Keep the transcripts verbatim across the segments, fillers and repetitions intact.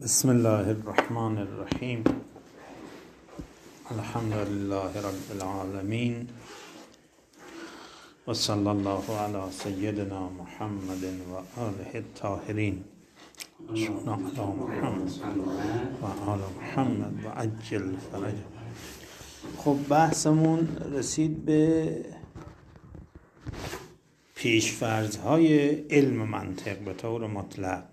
بسم الله الرحمن الرحیم. الحمد لله رب العالمین و صلی الله علی سیدنا محمد و آله الطاهرین شنا علی محمد و آل محمد و عجل فرج. خب بحثمون رسید به پیش‌فرض‌های علم منطق به طور مطلق.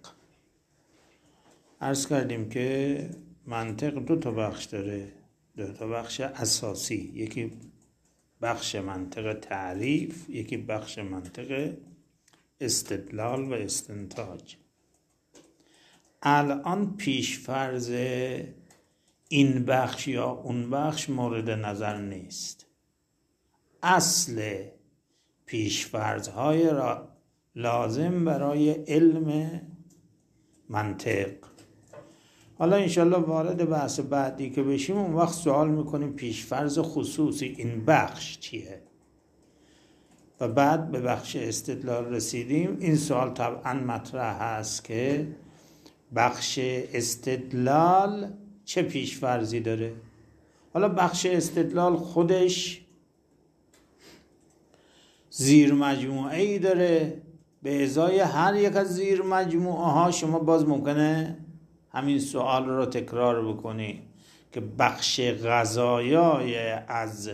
عرض کردیم که منطق دو تا بخش داره، دو تا بخش اساسی، یکی بخش منطق تعریف، یکی بخش منطق استدلال و استنتاج. الان پیش‌فرض این بخش یا اون بخش مورد نظر نیست. اصل پیش‌فرض‌های را لازم برای علم منطق. حالا انشالله وارد بحث بعدی که بشیم اون وقت سوال میکنیم پیش‌فرض خصوصی این بخش چیه و بعد به بخش استدلال رسیدیم. این سوال طبعا مطرح هست که بخش استدلال چه پیش‌فرضی داره. حالا بخش استدلال خودش زیر مجموعه ای داره، به ازای هر یک از زیر مجموعه ها شما باز ممکنه همین سوال رو تکرار بکنی که بخش قضایای از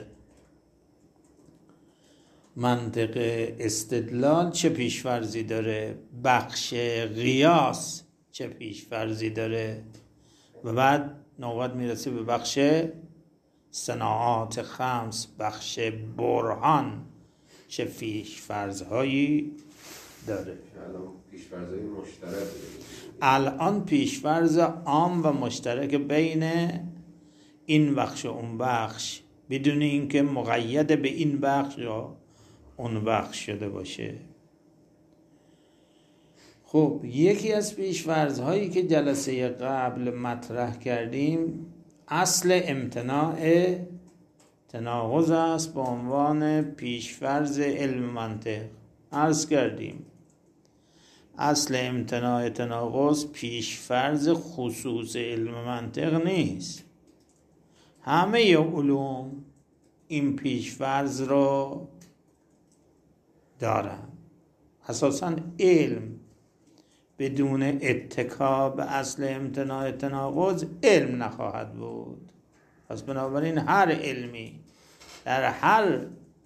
منطق استدلال چه پیش‌فرضی داره، بخش قیاس چه پیش‌فرضی داره و بعد نوبت میرسه به بخش صناعات خمس، بخش برهان چه پیش‌فرض‌هایی داره. پیش‌فرض‌های مشترک الان پیش‌فرض عام و مشترک بین این بخش و اون بخش بدون اینکه مقید به این بخش یا اون بخش شده باشه. خب یکی از پیش‌فرض‌هایی که جلسه قبل مطرح کردیم اصل امتناع تناقض است به عنوان پیش‌فرض علم منطق. عرض کردیم اصل امتناع تناقض پیش‌فرض خصوص علم منطق نیست. همه علوم این پیش‌فرض رو دارن. اساساً علم بدون اتکا به اصل امتناع تناقض علم نخواهد بود. پس بنابراین هر علمی در هر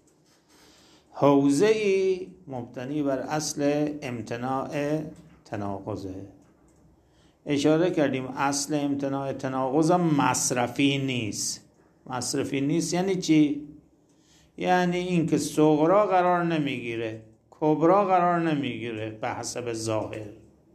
حوزه‌ای مبتنی بر اصل امتناع تناقضه. اشاره کردیم اصل امتناع تناقض مصرفی نیست. مصرفی نیست یعنی چی؟ یعنی اینکه صغرا قرار نمیگیره، کبرا قرار نمیگیره به حسب ظاهر،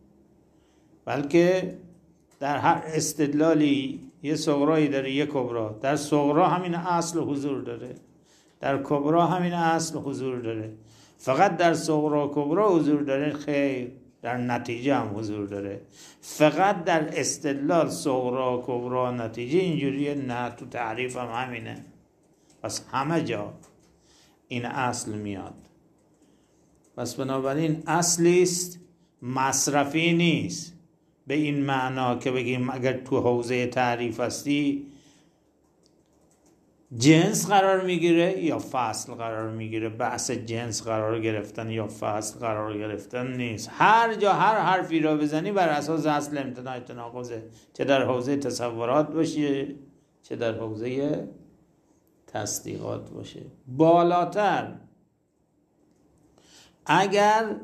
بلکه در هر استدلالی یه صغرایی داره یه کبرا. در صغرا همین اصل حضور داره، در کبرا همین اصل حضور داره. فقط در صغرا و کبرا حضور داره؟ خیر، در نتیجه هم حضور داره. فقط در استدلال صغرا و کبرا نتیجه اینجوریه؟ نه، تو تعریف هم همینه. پس همه جا این اصل میاد. پس بنابراین اصلیست، مصرفی نیست به این معنا که بگیم اگر تو حوزه تعریف هستی جنس قرار میگیره یا فصل قرار میگیره. بحث جنس قرار گرفتن یا فصل قرار گرفتن نیست. هر جا هر حرفی را بزنی بر اساس اصل امتناع تناقضه، چه در حوزه تصورات باشه چه در حوزه تصدیقات باشه. بالاتر اگر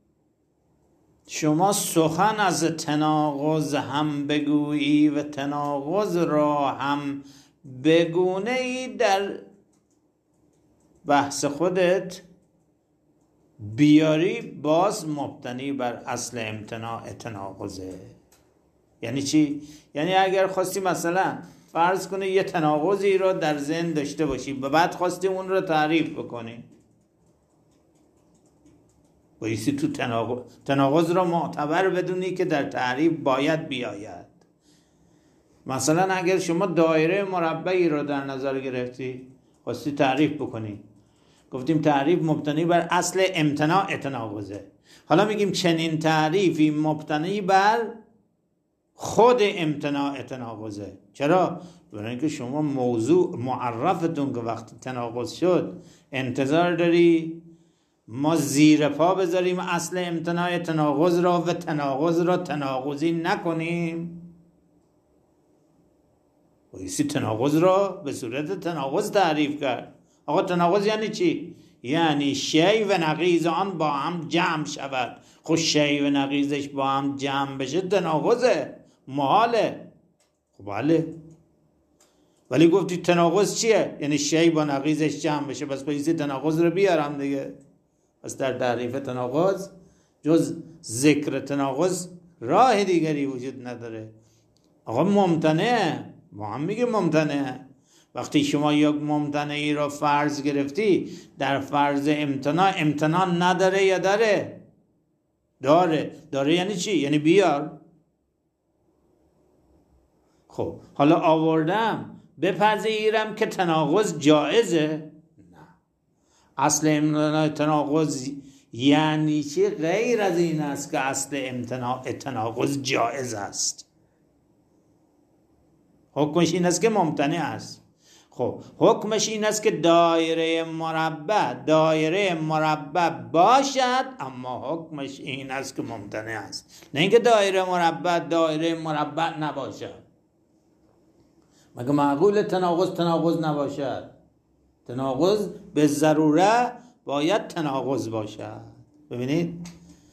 شما سخن از تناقض هم بگویی و تناقض را هم بگونه ای در بحث خودت بیاری، باز مبتنی بر اصل امتناع تناقضه. یعنی چی؟ یعنی اگر خواستی مثلا فرض کنی یه تناقضی رو در ذهن داشته باشی و بعد خواستی اون رو تعریف بکنی، بایستی تو تناقض تناقض رو معتبر بدونی که در تعریف باید بیاید. مثلا اگر شما دایره مربعی رو در نظر گرفتی خواستی تعریف بکنی، گفتیم تعریف مبتنی بر اصل امتناع تناقضه. حالا میگیم چنین تعریفی مبتنی بر خود امتناع تناقضه. چرا؟ برای اینکه شما موضوع معرفتون که وقتی تناقض شد انتظار داری ما زیر پا بذاریم اصل امتناع تناقض را و تناقض را تناقضی نکنیم. بایستی تناقض را به صورت تناقض تعریف کرد. آقا تناقض یعنی چی؟ یعنی شی و نقیض آن با هم جمع شود. خب شی و نقیضش با هم جمع بشه تناقضه، محاله. خب بله، ولی گفتی تناقض چیه؟ یعنی شی با نقیضش جمع بشه، بس بایستی تناقض رو بیارم دیگه. پس در تعریف تناقض جز ذکر تناقض راه دیگری وجود نداره. آقا ممتنع، ما هم میگه ممتنع. وقتی شما یک ممتنعی را فرض گرفتی، در فرض امتناع امتناع نداره یا داره؟ داره. داره یعنی چی؟ یعنی بیار. خب حالا آوردم بپذیرم که تناقض جائزه؟ نه. اصل امتناع تناقض یعنی چی؟ غیر از این است که اصل امتناع تناقض جائز است. حکمش این است که ممتنع است. خب حکمش این است که دایره مربع دایره مربع باشد، اما حکمش این است که ممتنع است، نه اینکه دایره مربع دایره مربع نباشد. مگه معقول تناقض تناقض نباشد؟ تناقض به ضروره باید تناقض باشد. ببینید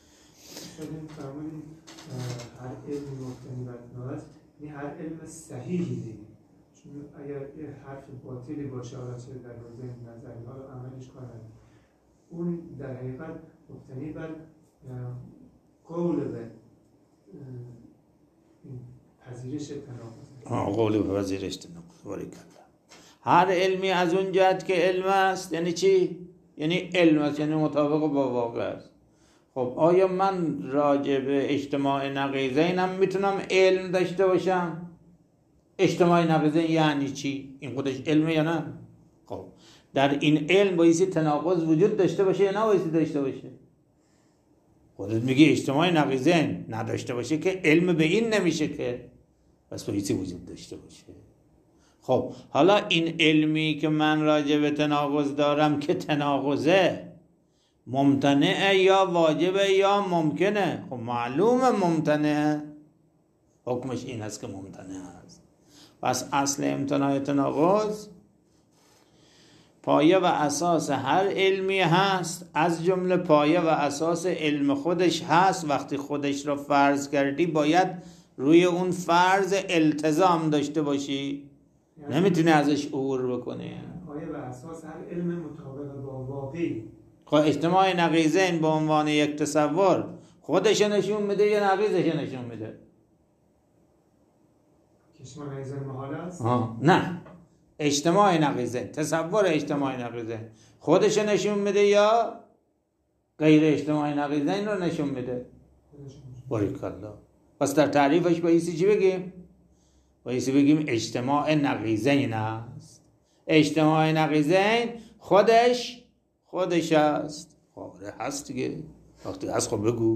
هر علم ممتنی و تناقض یعنی هر علم صحیحی دیگه. چون اگر یه حرف باطلی باشه، حالا چه در روزه نظری ها رو عملش کنن، اون در حقیقت مبتنی بر قول به پذیرش تناقض. قول به پذیرش تناقض. باریکلا. هر علمی از اون جهت که علم است یعنی چی؟ یعنی علم است، یعنی مطابق با واقع است. خب آیا من راجع به اجتماع نقیضینم میتونم علم داشته باشم؟ اجتماع نقیضین یعنی چی؟ این خودش علمه یا نه؟ خب در این علم بایستی تناقض وجود داشته باشه یا نه بایستی داشته باشه؟ خودت میگی اجتماع نقیضین نداشته باشه که علم به این نمیشه که، بس بایستی وجود داشته باشه. خب حالا این علمی که من راجع به تناقض دارم که تناقضه ممتنعه یا واجبه یا ممکنه؟ خب معلومه ممتنعه، حکمش این است که ممتنع است. پس اصل امتناع تناقض پایه و اساس هر علمی هست، از جمله پایه و اساس علم خودش هست. وقتی خودش را فرض کردی باید روی اون فرض التزام داشته باشی، نمیتونی ازش عبور بکنی. پایه و اساس هر علم مطابق با واقعی. خب اجتماع نقیضین به عنوان یک تصور خودش نشون میده یا نقیضش نشون میده؟ اجتماع نقیضین محال است؟ آه. نه، اجتماع نقیضین، تصور اجتماع نقیضین خودش نشون میده یا غیر اجتماع نقیضین رو نشون میده؟ باریکالله. پس در تعریفش بایستی چی بگیم؟ بایستی بگیم اجتماع نقیضین است. اجتماع نقیضین خودش خودش است. خب هست دیگه، وقتی هست خب بگو.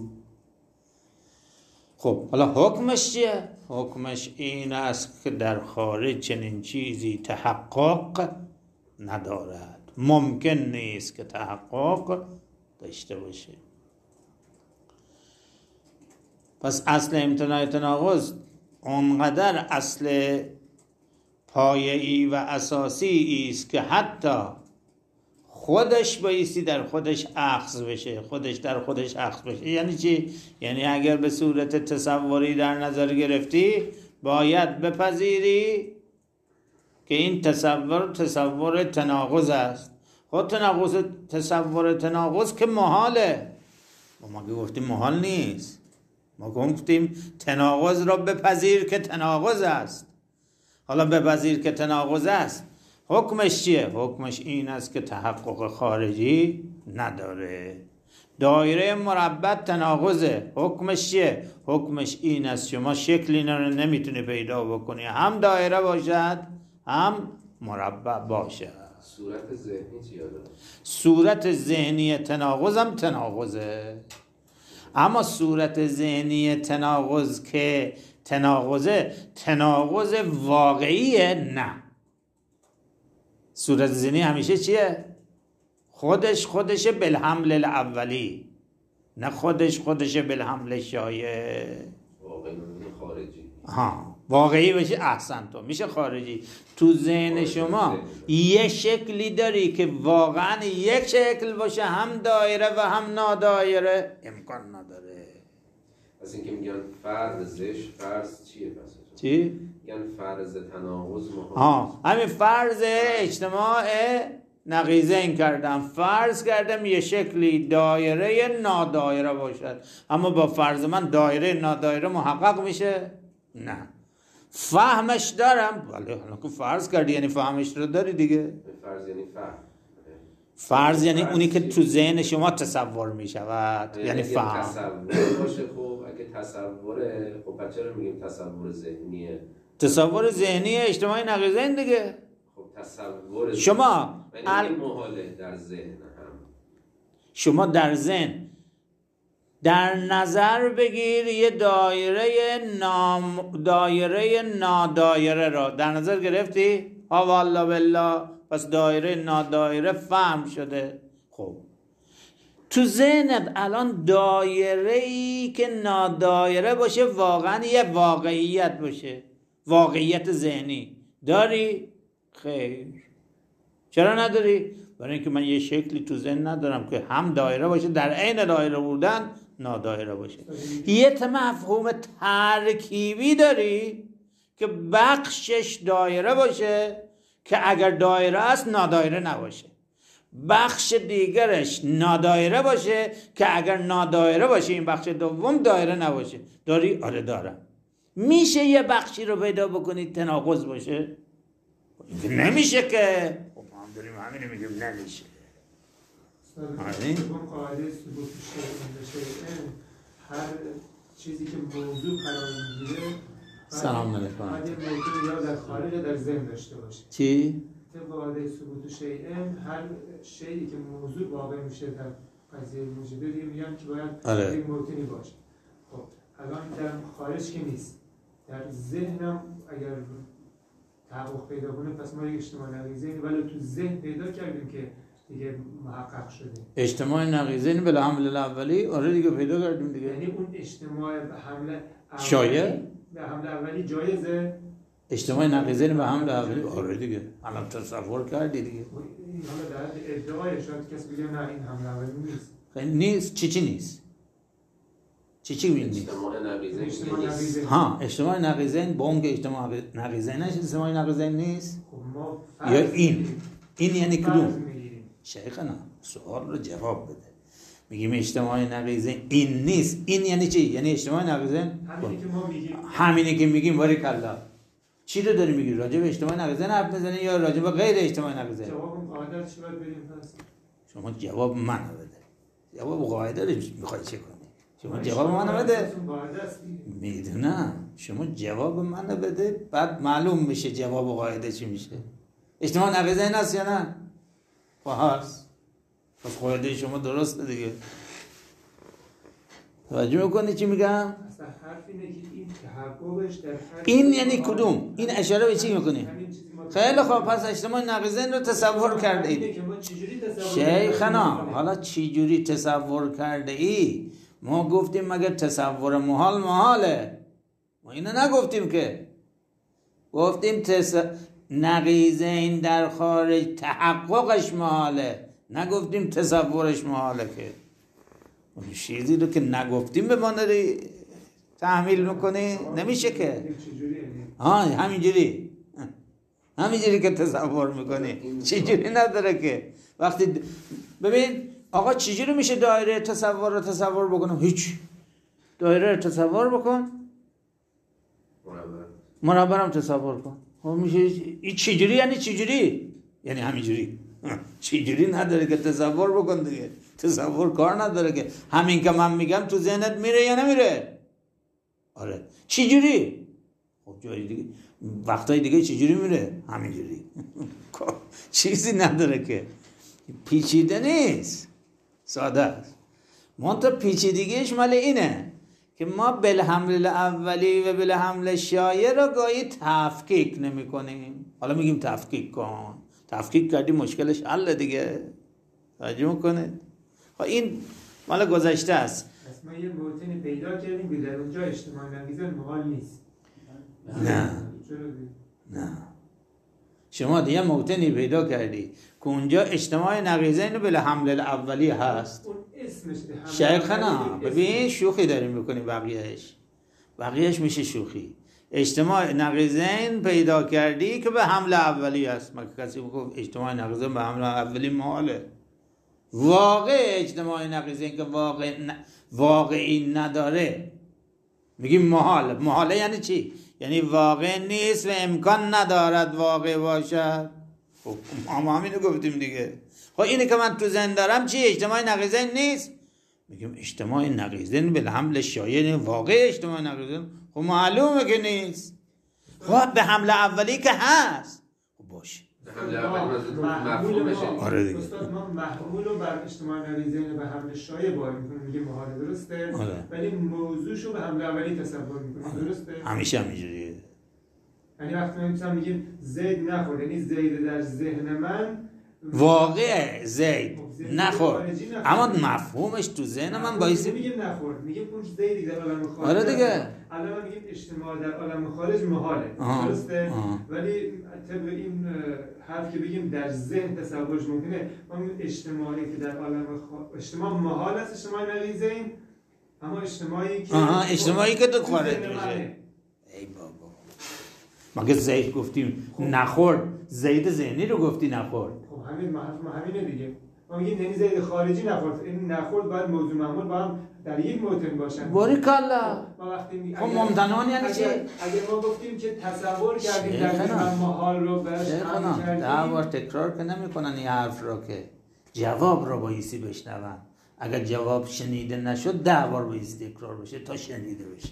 خب حالا حکمش چیه؟ حکمش این است که در خارج چنین چیزی تحقق ندارد، ممکن نیست که تحقق داشته باشه. پس اصل امتناع تناقض اونقدر اصل پایه‌ای و اساسی است که حتی خودش بایستی در خودش اخذ بشه، خودش در خودش اخذ بشه. یعنی چی؟ یعنی اگر به صورت تصوری در نظر گرفتی باید بپذیری که این تصور تصور تناقض است. خود تناقض تصور تناقض که محاله. ما ما گفتیم محال نیست، ما گفتیم تناقض را بپذیر که تناقض است. حالا بپذیر که تناقض است، حکمش چیه؟ حکمش این است که تحقق خارجی نداره. دایره مربع تناقضه، حکمش چیه؟ حکمش این است شما شکلی رو نمیتونی پیدا بکنی، هم دایره باشد هم مربع باشد. صورت ذهنی چیه؟ صورت ذهنی تناقض هم تناقضه، اما صورت ذهنی تناقض که تناقضه تناقض واقعیه؟ نه. صورت زنی همیشه چیه؟ خودش خودشه بالحمل الاولی، نه خودش خودشه بالحمل شایع. واقعی خارجی. ها واقعی بشه احسن تو میشه خارجی. تو ذهن شما یه شکلی داری که واقعا یک شکل باشه، هم دایره و هم نادایره؟ امکان نداره. پس اینکه میگن فرضش، فرض چیه پس؟ چی؟ میگن فرض تناقض محال. ها همین فرض اجتماع نقیضین کردم، فرض کردم یه شکلی دایره نادایره باشد، اما با فرض من دایره نادایره محقق میشه؟ نه. فهمش دارم، ولی حالا که فرض کردی یعنی فهمش رو داری دیگه. فرض یعنی فهم. فرض یعنی اونی که تو ذهن شما تصور میشود، یعنی فهم. تصور باشه. خب اگه تصوره، خب بچه رو میگیم تصور ذهنیه. تصور ذهنی اجتماعی نقیضین دیگه. خب تصور شما یعنی محاله در ذهن هم. شما در ذهن در نظر بگیر یه دایره نام دایره نادایره را در نظر گرفتی؟ ها والله بالله. پس دایره نادایره فهم شده. خب تو ذهنت الان دایره‌ای که نادایره باشه واقعا یه واقعیت باشه، واقعیت ذهنی داری؟ خیر. چرا نداری؟ برای اینکه من یه شکلی تو ذهن ندارم که هم دایره باشه، در عین دایره بودن نادایره باشه. یه مفهوم ترکیبی داری که بخشش دایره باشه که اگر دایره است نادایره نباشه، بخش دیگرش نادایره باشه که اگر نادایره باشه این بخش دوم دایره نباشه. داری؟ آره دارم. میشه یه بخشی رو پیدا بکنید تناقض باشه؟ نمیشه که. خب ما هم داریم همینو میگیم نمیشه. اون قاعده ثبوت شیء هر چیزی که موضوع قرار میگیره سلام علیکم باید موضوع یا در خارج یا در ذهن داشته باشه. چی؟ طبق قاعده ثبوت شیء هر شیئی که موضوع واقع میشه در قضیه موجوده میگن که باید آره. یک موطنی باشه. خب الان در خارج که نیست، در ذهنم اگر تحقق پیدا کنه پس ما یک اجتماع نقیضین ولی تو ذهن پیدا کردیم که دیگه محقق شده. اجتماع نقیضین به حمل الاولی آره دیگه پیدا کردیم دیگه. یعنی اون اجتماع به حمل شایع به حمل اولی جایزه؟ اجتماع نقیضین به حمل اولی آره دیگه. الان تصور کردی دیگه. این حالا در حد ادعای شاید کسی بگه نه این حمل اولی نیست. خیلی نیست. چی چی نیست؟ چی چی نیست؟ اجتماع نقیضین. ها اجتماع نقیضین با اون که اجتماع نقیضین نشه اجتماع نقیضین نیست. خب ما یا این این یعنی کدوم؟ شیخنا سوال رو جواب بده. میگیم اجتماع نقیضین این نیست، این یعنی چی؟ یعنی اجتماع نقیضین همینی که ما میگیم. همینی که میگیم باری کلا. چی رو داری میگی؟ راجع به اجتماع نقیضین حرف میزنی یا راجع به غیر اجتماع نقیضین؟ جواب اون قاعده چی باید بدیم پس؟ شما جواب منو بده. جواب قاعده رو میخوای چه کنی؟ شما جواب منو بده. میدونم شما جواب منو بده بعد معلوم میشه جواب قاعده چی میشه. اجتماع نقیضین هست یا نه؟ خب هست. پس قاعده شما درسته دیگه. توجه میکنی چی میگم؟ اصلا حرف اینه که این تحققش در این یعنی کدوم؟ این اشاره به چی میکنی؟ خیلی خوب پس اجتماع نقیضین رو تصور کرده اید. شیخنا حالا چی جوری تصور کرده ای؟ ما گفتیم مگه تصور محال محاله؟ ما اینو نگفتیم که. گفتیم تص... نقیضین در خارج تحققش محاله، نگفتیم تصورش محاله. که اون چیزی رو که نگفتیم به ما داری تحمیل میکنی نمیشه که. ها همینجوری همینجوری که تصور میکنی چجوری نداره که. وقتی ببین آقا چجوری میشه دایره تصور رو تصور بکنم؟ هیچ. دایره رو تصور بکن، مربع هم تصور کن. خب میشه این چجوری یعنی چجوری؟ یعنی همینجوری. چجوری نداره که تصور بکن دیگه. تصور کار نداره که. همین که من میگم تو ذهنت میره یا نمیره؟ آره. چجوری؟ خب جایی دیگه وقتای دیگه چجوری میره؟ همینجوری. چیزی نداره که. پیچیده نیست، ساده است. منتها پیچیدگیش مال اینه که ما بالحمل اولی و بالحمل شایع را گاهی تفکیک نمی کنیم. حالا میگیم تفکیک کن، تفکیک کردی مشکلش حل دیگه. توجه میکنه؟ این مال گذشته است. پس ما یه موطنی پیدا کردیم که در اونجا اجتماع نقیضین محال نیست. نه نه شما دیگه موطنی پیدا کردی که اونجا اجتماع نقیضین بالحمل الاولی هست. اون اسمش شیخنا ببین شوخی داریم میکنیم، بقیهش بقیهش میشه شوخی. اجتماع نقیضین پیدا کردی که به حمل اولی هست. ما کسی میگه اجتماع نقیضین به حمل اولی محاله. واقع اجتماع نقیضین که واقع ن... واقعی نداره میگیم محال. محاله یعنی چی؟ یعنی واقع نیست و امکان ندارد واقع باشد. خب ما همینو گفتیم دیگه. خب اینه که من تو ذهن دارم چی؟ اجتماع نقیضین نیست. میگیم اجتماع نقیضین بالحمل شایع واقع اجتماع نقیضین خب معلومه که نیست. خب به حمل اولی که هست خب باشه. حمل اولی مفهومشه. آره دیگه. استاد ما محمول رو بر اجتماع نقیضین به حمل شایع بار میکنیم، میگه محال، درسته؟ آره. ولی موضوعشو به حمل اولی تصور میکنیم، درسته؟ همیشه همینجوریه. یعنی وقتی ما مثلا میگیم زید نخورد، یعنی زید در ذهن من واقع زید نخورد، اما مفهومش تو ذهن من باعث میگیم نخورد، میگیم اون زیدی در عالم خارج. آره دیگه. الان ما میگیم اجتماع در عالم خارج محاله، درسته؟ ولی طبق این حرف که بگیم در ذهن تصورش ممکنه، ما میگیم اجتماعی که در عالم خارج اجتماع محال است، اجتماع نقیضین، اما اجتماعی که آها اجتماعی که تو خارج میشه. ای بابا مگه زید گفتیم نخورد، زید ذهنی رو گفتی نخورد. خب همین حرف ما همینه دیگه. ما میگیم یعنی زید خارجی نخورد، این نخورد باید موضوع معمول با هم در یک موطن باشن. باریکالله. ما وقتی می خب ممتنان یعنی چی؟ اگر ما گفتیم که تصور کردیم در ذهن محال رو بهش عمل کردیم، ده بار تکرار که نمیکنن این حرف رو که جواب رو بایستی بشنون. اگر جواب شنیده نشد ده بار بایستی تکرار بشه تا شنیده بشه.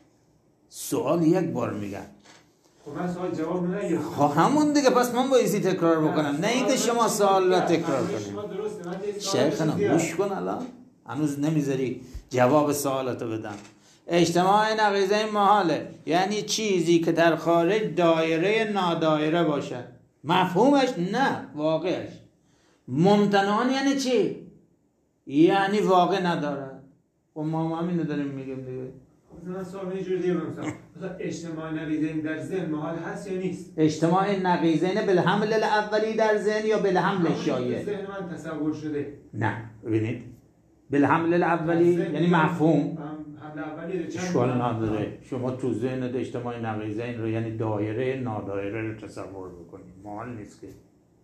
سوال یک بار میگن. خب من سوال جواب نگیرم. خب همون دیگه، پس من بایستی تکرار بکنم، نه اینکه شما سوال رو تکرار کنید. شیخنا گوش کن، الان هنوز نمیذاری جواب سوالاتو بدم. اجتماع نقیضین محاله یعنی چیزی که در خارج دایره نادایره باشد. مفهومش نه واقعش. ممتنعان یعنی چی؟ یعنی واقع ندارد. و ما همینو داریم میگیم دیگه. مثلا سوال یه جور دیگه بپرسم، مثلا اجتماع نقیضین در ذهن محال هست یا نیست؟ اجتماع نقیضین بالحمل الاولی در ذهن یا بالحمل شایع؟ ذهن من تصور شده. نه ببینید بالحمل الاولی یعنی مفهوم. حمل اولی اشکال نداره. شما تو ذهن اجتماع نقیضین رو یعنی دایره نادایره رو تصور بکنید، محال نیست که.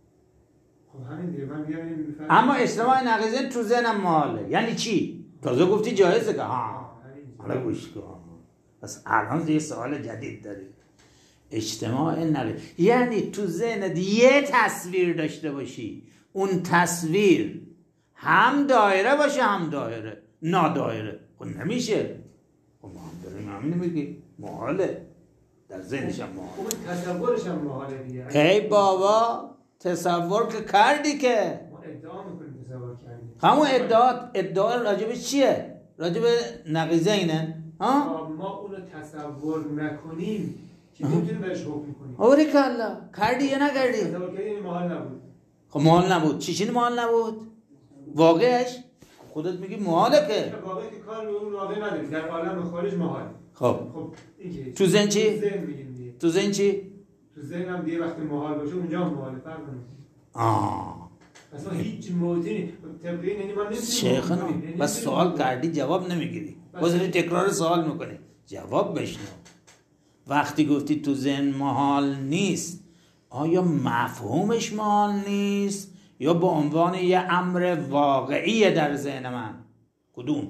خب همین دیگه من میگم اما اجتماع نقیضین تو ذهنم محاله یعنی چی؟ تازه گفتی جایزه که ها حالا گوش کن. پس الان یه سوال جدید داری. اجتماع نقیض یعنی تو ذهنت یه تصویر داشته باشی، اون تصویر هم دایره باشه هم دایره نادایره. خب نمیشه. خب ما هم داریم همین میگی محاله، در ذهنش هم محاله. اون تصورش هم محاله دیگه. ای بابا تصور که کردی که ما ادعا میکنیم تصور کردیم. همون ادعا ادعا راجبش چیه؟ راجب نقیضینه ها؟ ما اونو تصور نکنیم که نمیتونیم بهش حکم کنیم. باریکالله. کردی یا نکردی؟ تصور کردی محال نبود. خب محال نبود. چی چی محال نبود؟ واقعش خودت میگی محاله که. واقعی که کار به اون واقع نداریم، در عالم خارج محال. خب خب این تو ذهن چی؟ تو ذهن میگیم دیگه. تو ذهن چی؟ تو ذهن هم دیگه وقتی محال باشه اونجا هم محاله، فرق نمیکنه. آه اصلا هیچ موضوعی طبقی یعنی ما نمیتونیم. شیخنا بس سوال کردی جواب نمیگیری، باز تکرار سوال میکنی. جواب بشنو. وقتی گفتی تو ذهن محال نیست، آیا مفهومش محال نیست یا به عنوان یه امر واقعی در ذهن من؟ کدوم؟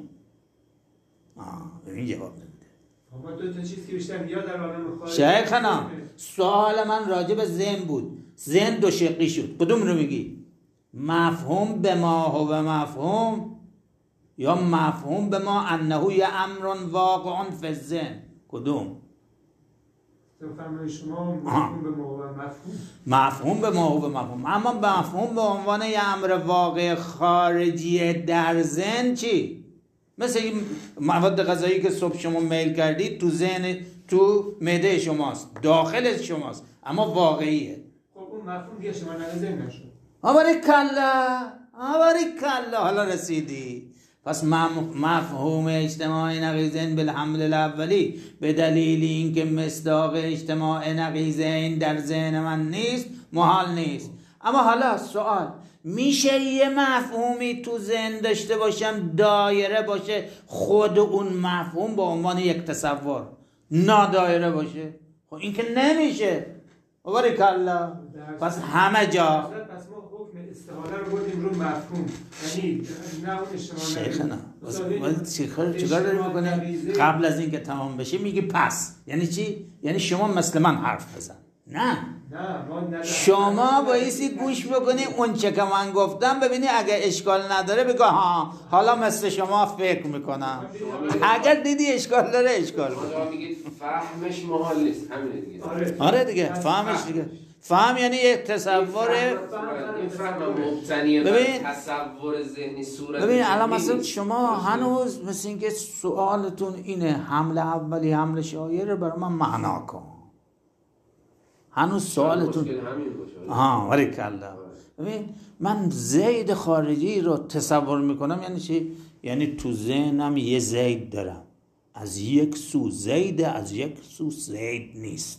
آه این جواب نمیده. ما دو تا چیز که بیشتر یا در عالم خارج. شیخنا سوال من راجع به ذهن بود. ذهن دو شقی شد. کدوم رو میگی؟ مفهوم به ما هو مفهوم یا مفهوم به ما انه یه امر واقع فی الذهن؟ کدوم؟ فرمای شما مفهوم به ما هو مفهوم. مفهوم به ما هو مفهوم. اما مفهوم به عنوان یه امر واقع خارجی در ذهن چی؟ مثل این مواد غذایی که صبح شما میل کردید تو ذهن تو معده شماست، داخل شماست، اما واقعیه. خب اون مفهوم دیگه شما نظر نشد. آباری کلا آباری کلا حالا رسیدی. پس مفهوم اجتماع نقیضین بالحمل الاولی به دلیل اینکه مصداق اجتماع نقیضین در ذهن من نیست محال نیست. اما حالا سوال، میشه یه مفهومی تو ذهن داشته باشم دایره باشه، خود اون مفهوم به عنوان یک تصور نادایره باشه؟ خب این که نمیشه. آباری کلا. پس همه جا استحاله رو بردیم رو مفهوم، یعنی نه اون اجتماع شیخنا باید چیکار چیکار داری میکنه؟ قبل از اینکه تمام بشه میگی پس یعنی چی؟ یعنی شما مثل من حرف بزن. نه شما بایستی گوش بکنی اون چه که من گفتم، ببینی اگه اشکال نداره بگو ها حالا مثل شما فکر میکنم. اگر دیدی اشکال داره اشکال کن. میگید فهمش محال نیست، همینه دیگه. آره دیگه فهمش دیگه. فهم یعنی یک تصور. این فهم مبتنی بر تصور ذهنی صورت. ببین الان مثلا شما هنوز مثل اینکه سوالتون اینه حمل اولی حمل شایعه رو برای من معنا کن. هنوز سوالتون آها ولی کلا. ببین من زید خارجی رو تصور میکنم یعنی چی؟ یعنی تو ذهنم یه زید دارم، از یک سو زید، از یک سو زید نیست.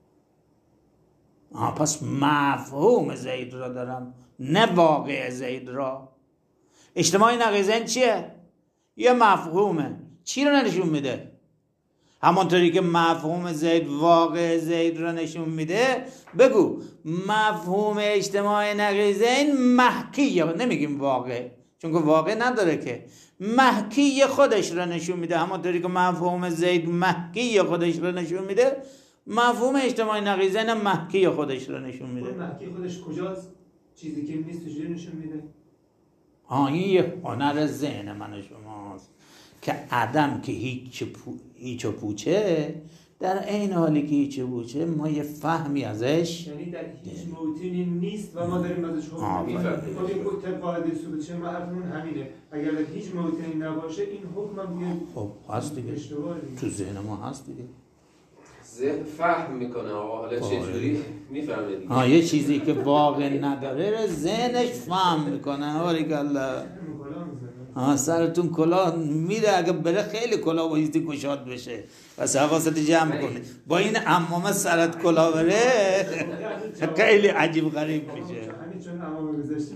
آه پس مفهوم زید را دارم نه واقع زید را. اجتماع نقیضین چیه؟ یه مفهومه. چی رو نشون میده؟ همانطوری که مفهوم زید واقع زید را نشون میده، بگو مفهوم اجتماع نقیضین محکی، نمیگیم واقع چون که واقع نداره که، محکی خودش را نشون میده. همانطوری که مفهوم زید محکی خودش را نشون میده، مفهوم اجتماعی نقیضین محکی خودش رو نشون میده. محکی خودش کجاست؟ چیزی که نیست چجوری نشون میده؟ ها این یه هنر ذهن من و شماست که عدم که هیچ پو... هیچ پوچه، در عین حالی که هیچ پوچه ما یه فهمی ازش، یعنی در هیچ موطنی نیست و ما داریم ازش حکم می‌کنیم. خب این طبق قاعده ثبوت چه حرفمون همینه. اگر در هیچ موطنی نباشه این حکم هم دیگه خب هست دیگه تو ذهن ما هست دیگه. ذهن فهم میکنه آقا، حالا چجوری میفهمه دیگه. آه یه چیزی که واقع نداره ذهنش فهم میکنه. باریکالله. آه سرتون کلاه میره، اگه بره خیلی کلاه بایستی گشاد بشه. پس حواست جمع کنی. با این عمامه سرت کلاه بره خیلی عجیب غریب میشه. همین چون عمامه گذاشتیم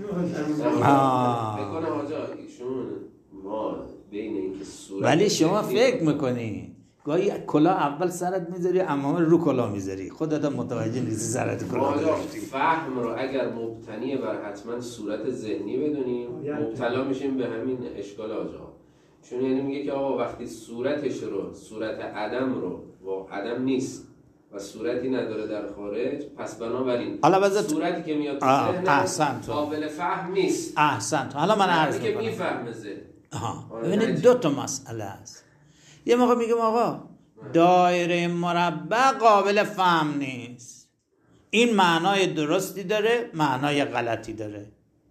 بکنه آجا ایشون ما بین اینکه صورت، ولی شما فکر میکنی گاهی کلاه اول سرت میذاری عمامه رو کلاه میذاری، خودت متوجه نیستی سرت کلاه گذاشتی. فهم رو اگر مبتنی بر حتما صورت ذهنی بدونیم مبتلا میشیم به همین اشکال آجا. چون یعنی میگه که آقا وقتی صورتش رو، صورت عدم رو و عدم نیست و صورتی نداره در خارج، پس بنابراین صورتی که میاد تو ذهن قابل فهم نیست. احسنت. حالا من عرض میکنم که میفهمه ذهن. آها ببینید دو تا مسئله است. یه موقع میگم آقا دایره مربع قابل فهم نیست، این معنای درستی داره، معنای غلطی داره.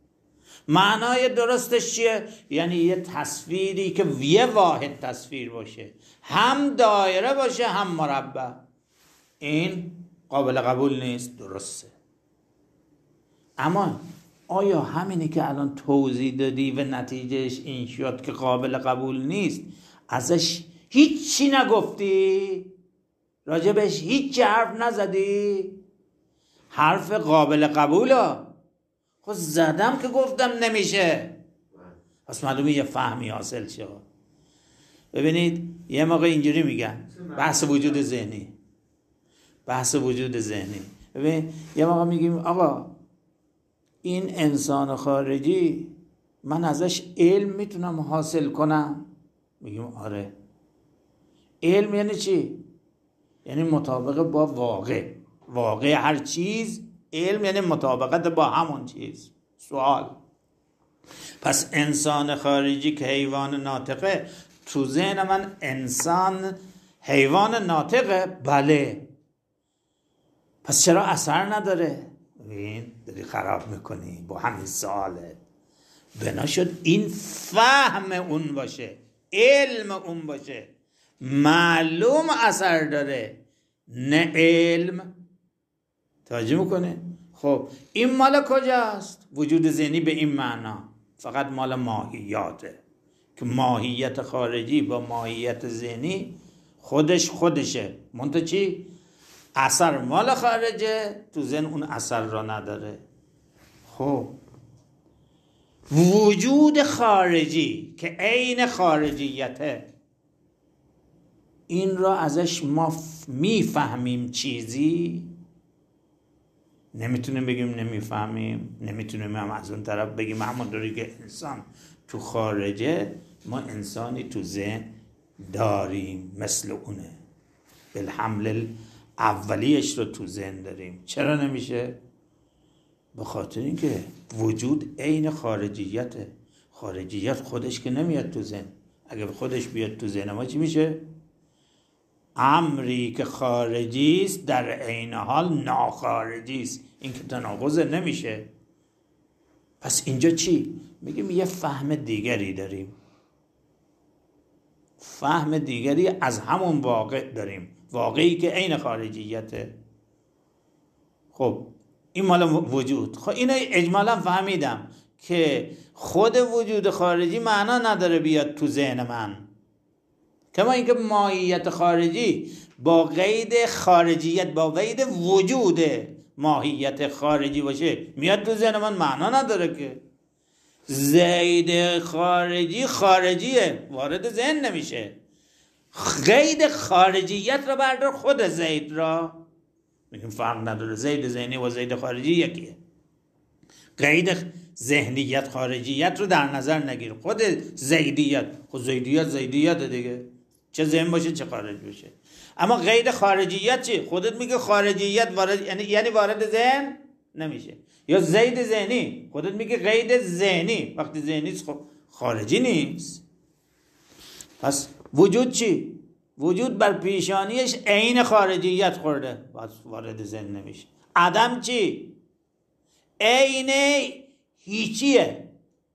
معنای درستش چیه؟ یعنی یه تصویری که یه واحد تصویر باشه، هم دایره باشه هم مربع، این قابل قبول نیست. درسته. اما آیا همینی که الان توضیح دادی و نتیجهش این شد که قابل قبول نیست، ازش هیچی نگفتی؟ راجبش هیچ حرف نزدی؟ حرف قابل قبوله. خب زدم که گفتم نمیشه، پس معلومه یه فهمی حاصل شد. ببینید یه موقع اینجوری میگن بحث وجود ذهنی، بحث وجود ذهنی. ببین یه موقع میگیم آقا این انسان خارجی من ازش علم میتونم حاصل کنم؟ میگیم آره. علم یعنی چی؟ یعنی مطابق با واقع. واقع هر چیز، علم یعنی مطابقت با همون چیز. سوال، پس انسان خارجی که حیوان ناطقه، تو ذهن من انسان حیوان ناطقه؟ بله. پس چرا اثر نداره؟ این داری خراب میکنی با همین سواله. بنا شد این فهم اون باشه. علم اون باشه معلوم اثر داره، نه علم. توجه میکنه؟ خب این مال کجاست؟ وجود ذهنی به این معنا فقط مال ماهیاته که ماهیت خارجی با ماهیت ذهنی خودش خودشه، منتها چی؟ اثر مال خارجه، تو ذهن اون اثر را نداره. خب وجود خارجی که عین خارجیته، این را ازش ما میفهمیم چیزی؟ نمیتونیم بگیم نمیفهمیم. نمیتونیم هم از اون طرف بگیم همونطوری که انسان تو خارجه ما انسانی تو ذهن داریم مثل اونه، بالحمل اولیش رو تو ذهن داریم. چرا نمیشه؟ به خاطر اینکه وجود عین خارجیته. خارجیت خودش که نمیاد تو ذهن. اگه خودش بیاد تو ذهن ما چی میشه؟ امری که خارجی است در عین حال ناخارجی است. این که تناقض نمیشه. پس اینجا چی؟ میگیم یه فهم دیگری داریم، فهم دیگری از همون واقع داریم، واقعی که عین خارجیته. خب این مال وجود. خب اینو اجمالا فهمیدم که خود وجود خارجی معنا نداره بیاد تو ذهن من، کما اینکه ماهیت خارجی با قید خارجیت، با قید وجود ماهیت خارجی باشه میاد تو ذهن من، معنا نداره که. زید خارجی خارجیه، وارد ذهن نمیشه. قید خارجیت را بردار خود زید را، میگیم فرق نداره، زید ذهنی و زید خارجی یکیه. قید ذهنیت خارجیت رو در نظر نگیر، خود زیدیت، خود زیدیت زیدیت دیگه، چه ذهن باشه چه خارج باشه. اما قید خارجیت چی؟ خودت میگه خارجیت وارد، یعنی یعنی وارد ذهن نمیشه. یا زید ذهنی، خودت میگه قید ذهنی، وقتی ذهنی خب خارجی نیست. پس وجود چی؟ وجود بر پیشانیش عین خارجیت خورده، پس وارد ذهن نمیشه. عدم چی؟ عین هیچیه.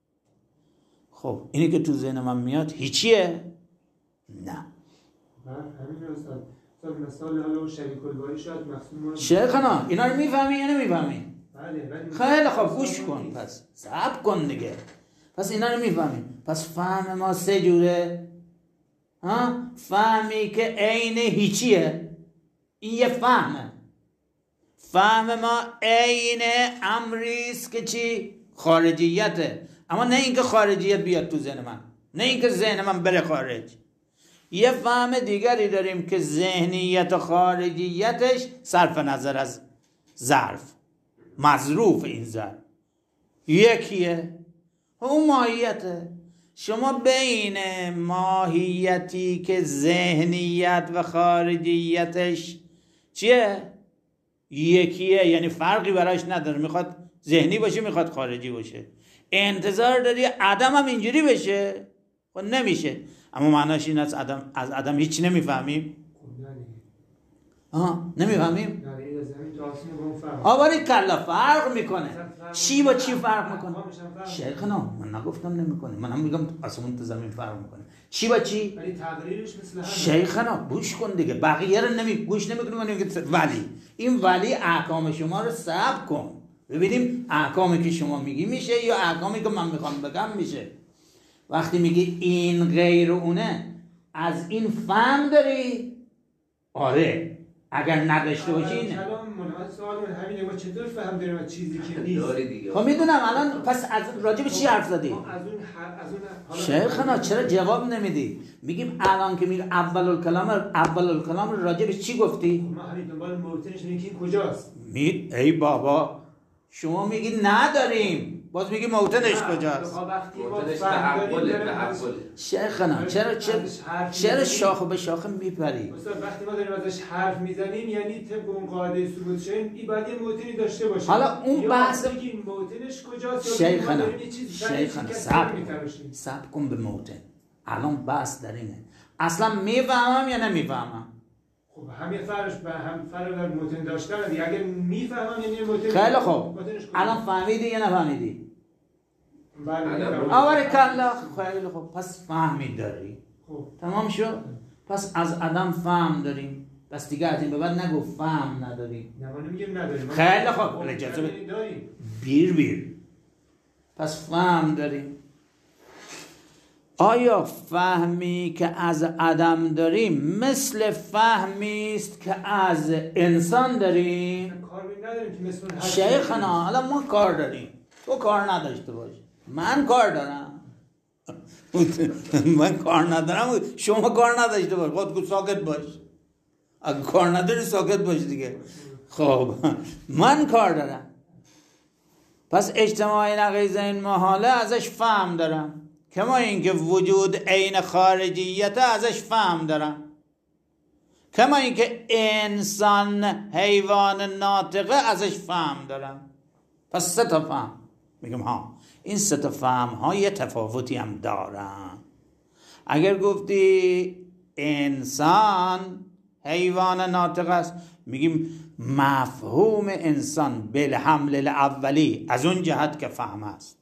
خب اینی که تو ذهن من میاد هیچیه؟ نه. همین استاد مثال حالا اون شریک الباری شاید مفهوم شیخنا اینا رو میفهمی یا نمیفهمی؟ بله. خیلی خوب گوش کن، پس صبر کن دیگه. پس اینا رو میفهمی. پس فهم ما سه جوره. ها؟ فهمی که عین هیچیه، این یه فهمه. فهم ما عین امریست که چی؟ خارجیته. اما نه اینکه خارجیت بیاد تو ذهن من، نه اینکه ذهن من بره خارج. یه فهم دیگری داریم که ذهنیت و خارجیتش صرف نظر از ظرف، مظروف این ظرف یکیه، اون ماهیته. شما بین ماهیتی که ذهنیت و خارجیتش چیه؟ یکیه، یعنی فرقی براش نداره، میخواد ذهنی باشه میخواد خارجی باشه. انتظار داری عدم هم اینجوری بشه؟ خب نمیشه. اما معناش این از عدم، از عدم هیچ نمیفهمیم؟ آها نمیفهمیم؟ آواری کلا فرق میکنه. چی با چی فرق میکنه؟ شیخنا من نگفتم نمیکنه، من هم میگم آسمون تو زمین فرق میکنه. چی با چی؟ ولی تقریرش مثل همه. شیخنا گوش کن دیگه، بقیه رو نمی گوش نمیکنی. من میگم ولی این ولی احکام شما رو صبر کن ببینیم احکامی که شما میگی میشه یا احکامی که من میخوام بگم میشه. وقتی میگی این غیر اونه، از این فهم داری؟ آره. اگر نداشته باشی اینه. کلام مناسب سوال من همینه، ما چطور فهم داریم از چیزی که نیست؟ خب میدونم الان پس از راجع به چی حرف زدی؟ از اون از اون شیخنا چرا جواب نمیدی؟ میگیم الان که میگه اول الکلام، اول الکلام راجع به چی گفتی؟ ما همین دنبال موتنش اینه که کجاست؟ می ای بابا شما میگی نداریم، باز میگی موتنش کجاست؟ موتنش تحوله تحوله. شیخنا چرا چرا چرا شاخه به شاخه میپری؟ استاد وقتی ما داریم ازش حرف میزنیم یعنی طبق اون قاعده ثبوت شیم این باید یه موتنی داشته باشه. حالا اون بحث بگیم موتنش کجاست؟ شیخنا شیخنا صبر صبر کن به موتن. الان بحث در اینه اصلا میفهمم یا نمیفهمم؟ خب همین فرقش به هم فرق در موتن داشتن دیگه. اگر میفهمم یعنی موتن. خیلی خوب الان فهمیدی یا نفهمیدی؟ بله. آوری کلا خیلی خوب پس فهمی داری. خب تمام شد؟ پس از عدم فهم داریم، پس دیگه از این به بعد نگو فهم نداریم. نه ما نمیگیم نداریم. خیلی خوب، اجازه بده. بیر بیر. پس فهم داریم. آیا فهمی که از عدم داریم مثل فهمی است که از انسان داریم؟ کار نداریم که مثل هر شیخنا الان ما کار داریم، تو کار نداشته باش، من کار دارم. من کار ندارم، شما کار نداشته باش، خود ساکت باش. اگه کار نداری ساکت باش دیگه. خب من کار دارم، پس اجتماعی نقیض این محاله ازش فهم دارم، کما اینکه وجود عین خارجیت ازش فهم دارم، کما اینکه انسان حیوان ناطقه ازش فهم دارم. پس سه تا فهم. میگم ها این سه تا فهم ها یه تفاوتی هم دارن. اگر گفتی انسان حیوان ناطق است، میگیم مفهوم انسان بالحمل الاولی از اون جهت که فهم است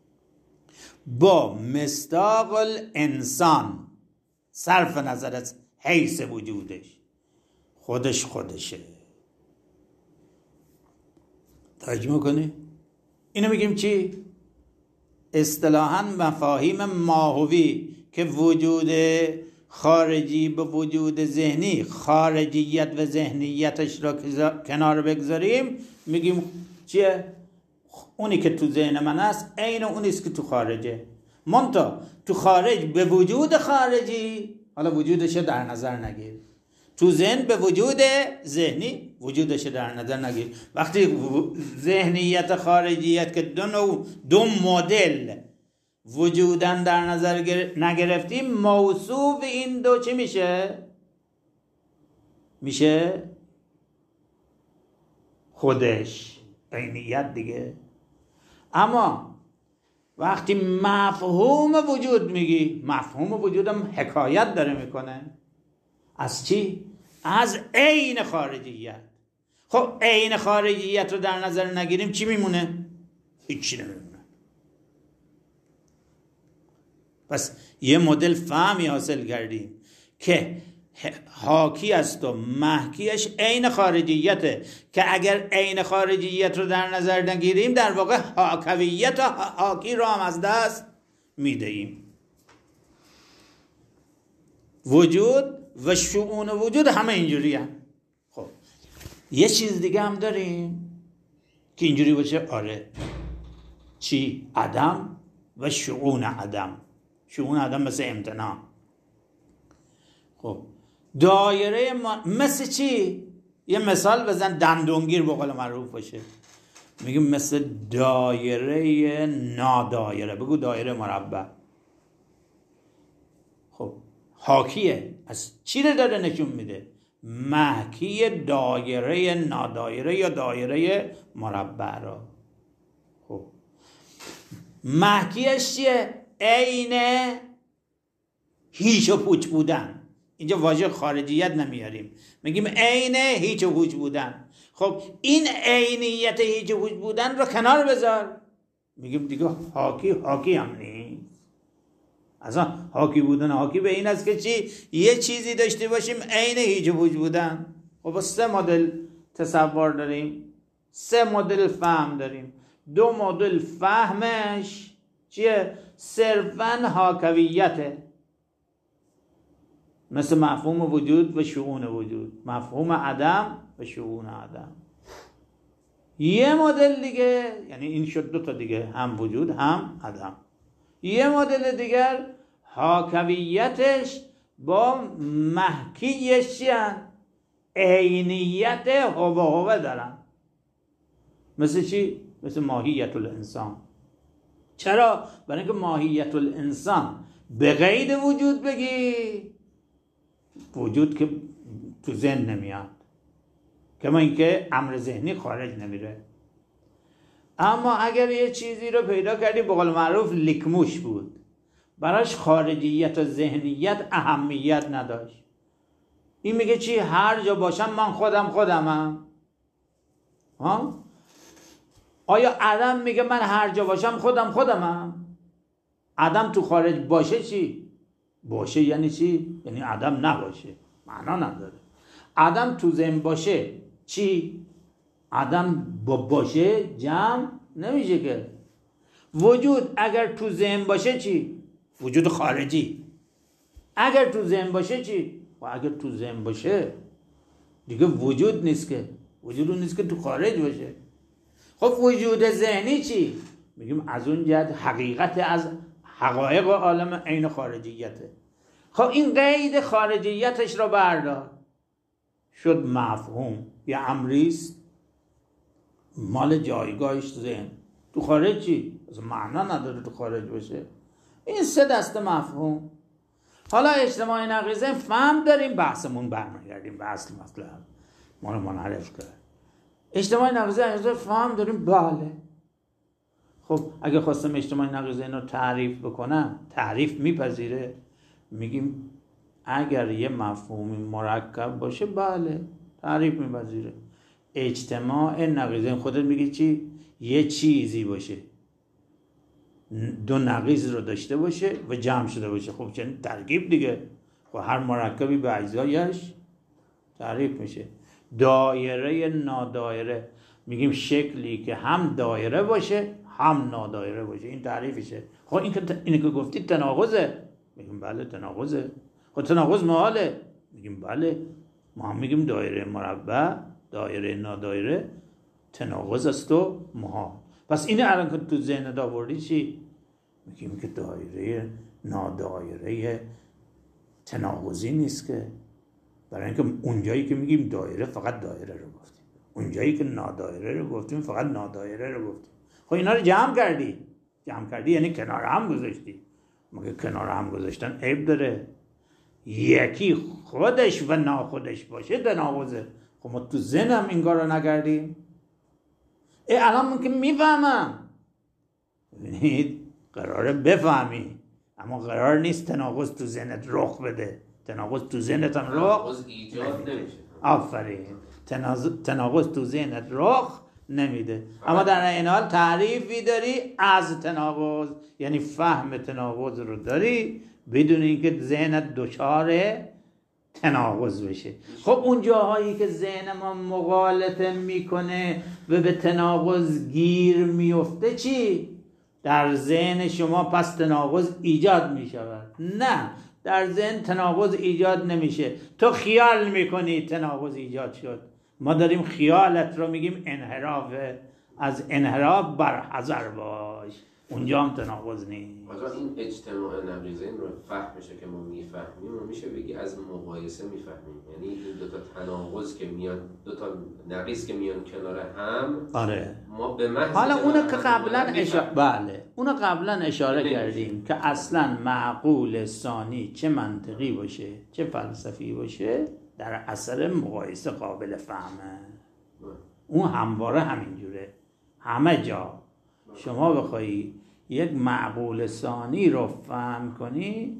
با مصداق الانسان صرف نظر از حیث وجودش خودش خودشه. توجه میکنی؟ اینو میگیم چی؟ اصطلاحاً مفاهیم ماهوی که وجود خارجی به وجود ذهنی، خارجیت و ذهنیتش را کنار بگذاریم، میگیم چیه؟ اونی که تو ذهن من است عین اونیست که تو خارجه. منتها تو خارج به وجود خارجی، حالا وجودش در نظر نگیر، تو ذهن به وجود ذهنی وجودش در نظر نگیر. وقتی ذهنیت خارجیت که دو نوع دو مدل وجودن در نظر نگرفتیم، موصوف این دو چی میشه؟ میشه خودش، عینیت دیگه. اما وقتی مفهوم وجود میگی، مفهوم وجودم حکایت داره میکنه از چی؟ از عین خارجیت. خب عین خارجیت رو در نظر نگیریم چی میمونه؟ هیچی نمیمونه. پس یه مدل فهمی حاصل کردیم که حاکی است و محکیش عین خارجیته، که اگر عین خارجیت رو در نظر نگیریم در واقع حاکویت و حاکی رو هم از دست میدهیم. وجود و شؤون وجود همه اینجوری هم. خب یه چیز دیگه هم داریم که اینجوری باشه. آره چی؟ عدم و شؤون عدم. شؤون عدم مثل امتناع. خب دایره ما مثل چی؟ یه مثال بزن دندونگیر به قول معروف باشه. میگیم مثل دایره نادایره. بگو دایره مربع. خب حاکیه از چی رو داره نشون میده؟ محکی دایره نادایره یا دایره مربع را. خب محکیش چیه؟ عین هیچ و پوچ بودن. اینجا واژه خارجیت نمیاریم، میگیم عین هیچ و پوچ بودن. خب این عینیت هیچ و پوچ بودن رو کنار بذار، میگیم دیگه حاکی حاکی هم نیست. اصلا حاکی بودن حاکی به این است که چی؟ یه چیزی داشته باشیم عین هیچ و پوچ بودن. خب سه مدل تصور داریم، سه مدل فهم داریم. دو مدل فهمش چیه؟ صرفاً حاکویته، مثل مفهوم وجود و شؤون وجود، مفهوم عدم و شؤون عدم. یه مدل دیگه، یعنی این شد دو تا دیگه، هم وجود هم عدم. یه مدل دیگر حاکویتش با محکیش عینیت هوه هوه دارن. مثل چی؟ مثل ماهیت الانسان. چرا؟ برای اینکه ماهیت الانسان به غیر وجود بگی، وجود که تو ذهن نمیاد، کما اینکه امر ذهنی خارج نمیره. اما اگر یه چیزی رو پیدا کردی به قول معروف لیکموش بود، براش خارجیت و ذهنیت اهمیت نداشت، این میگه چی؟ هر جا باشم من خودم خودمم. ها؟ آیا عدم میگه من هر جا باشم خودم خودمم؟ عدم تو خارج باشه چی؟ باشه یعنی چی؟ یعنی عدم نباشه، معنا نداره. عدم تو ذهن باشه چی؟ عدم با باشه جمع نمیشه که. وجود اگر تو ذهن باشه چی؟ وجود خارجی. اگر تو ذهن باشه چی؟ و اگر تو ذهن باشه دیگه وجود نیست که، وجود نیست که تو خارج باشه. خب وجود ذهنی چی؟ میگیم از اون جهت حقیقت از حقایق عالم عین خارجیته. خب این قید خارجیتش رو بردار، شد مفهوم. یه امریست مال جایگاهش ذهن، تو خارج چی؟ از معنا نداره تو خارج باشه. این سه دسته مفهوم. حالا اجتماع نقیضه فهم داریم، بحثمون برمیگردیم به اصل مطلب ما رو منحرف کرد. اجتماع نقیضه فهم داریم، بله. خب اگه خواستم اجتماع نقیضه اینو تعریف بکنم، تعریف میپذیره. میگیم اگر یه مفهومی مرکب باشه بله تعریف میپذیره. اجتماع نقیضه خودت میگی چی؟ یه چیزی باشه، دو نقیض رو داشته باشه و جمع شده باشه. خب چنین ترکیب دیگه. خب هر مرکبی به اجزایش تعریف میشه. دایره نادایره، میگیم شکلی که هم دایره باشه هم نادایره باشه، این تعریفشه. خب این که اینی که گفتی تناقضه، میگیم بله تناقضه. خب تناقض محاله، میگیم بله. ما هم میگیم دایره مربع دایره نادایره تناقض است و محال. پس این الان که تو ذهن آوردی چی؟ میگیم که دایره نادایره تناقضی نیست که، برای اینکه اونجایی که میگیم دایره فقط دایره رو گفتیم، اونجایی که نادایره رو گفتیم فقط نادایره رو گفتیم. خب اینا رو جمع کردی، جمع کردی یعنی کنار هم گذاشتی. مگه کنار هم گذاشتن عیب داره؟ یکی خودش و ناخودش باشه تناقضه. خب ما تو ذهنم این کارو نکردیم. ای الان من که میفهمم، ببینید قراره بفهمی، اما قرار نیست تناقض تو ذهنت رخ بده. تناقض تو ذهنت هم رخ ایجاد نمیشه. آفرین، تناقض تو ذهنت رخ نمیده. اما در این حال تعریفی داری از تناقض، یعنی فهم تناقض رو داری بدون اینکه ذهنت دچار تناقض بشه. خب اون جاهایی که ذهن ما مغالطه میکنه و به تناقض گیر میفته چی؟ در ذهن شما پس تناقض ایجاد میشود؟ نه، در ذهن تناقض ایجاد نمیشه. تو خیال میکنی تناقض ایجاد شد. ما داریم خیالت رو میگیم انحراف، از انحراف برحذر باش، اونجا هم تناقض نیست. آقا این اجتماع نقیضین رو فهم میشه که ما میفهمیم و میشه بگی از مقایسه میفهمیم. یعنی این دوتا تناقض که میان، دوتا نقیض که میان کنار هم، آره ما به محض حالا اونو که قبلا اشاره بله اونو قبلا اشاره نمیشه. کردیم که اصلا معقول ثانی چه منطقی باشه چه فلسفی باشه در اثر مقایسه قابل فهمه. اون همواره همینجوره، همه جا شما بخوایی یک معقول ثانی رو فهم کنی